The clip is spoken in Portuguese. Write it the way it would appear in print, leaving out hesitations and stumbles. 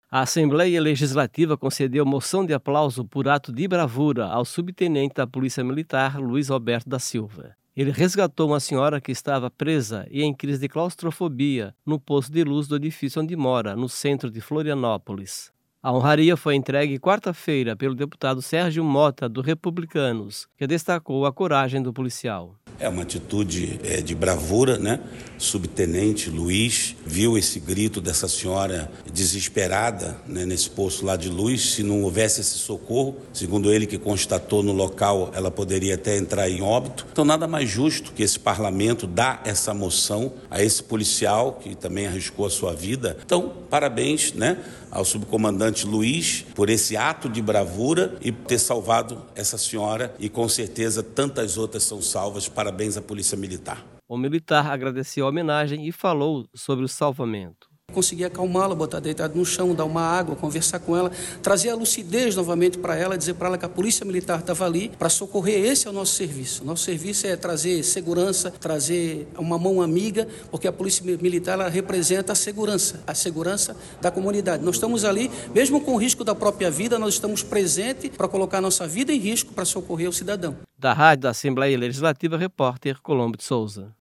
A Assembleia Legislativa concedeu moção de aplauso por ato de bravura ao subtenente da Polícia Militar, Luiz Roberto da Silva. Ele resgatou uma senhora que estava presa e em crise de claustrofobia no posto de luz do edifício onde mora, no centro de Florianópolis. A honraria foi entregue quarta-feira pelo deputado Sérgio Mota, do Republicanos, que destacou a coragem do policial. É uma atitude de bravura, né? Subtenente Luiz viu esse grito dessa senhora desesperada, né, nesse posto lá de luz. Se não houvesse esse socorro, segundo ele que constatou no local, ela poderia até entrar em óbito. Então nada mais justo que esse parlamento dá essa moção a esse policial que também arriscou a sua vida. Então parabéns, né, ao subcomandante Luiz por esse ato de bravura e ter salvado essa senhora, e com certeza tantas outras são salvas. Parabéns à Polícia Militar. O militar agradeceu a homenagem e falou sobre o salvamento. Consegui acalmá-la, botar deitado no chão, dar uma água, conversar com ela, trazer a lucidez novamente para ela, dizer para ela que a Polícia Militar estava ali para socorrer. Esse é o nosso serviço. Nosso serviço é trazer segurança, trazer uma mão amiga, porque a Polícia Militar ela representa a segurança da comunidade. Nós estamos ali, mesmo com o risco da própria vida, nós estamos presentes para colocar nossa vida em risco para socorrer o cidadão. Da Rádio da Assembleia Legislativa, repórter Colombo de Souza.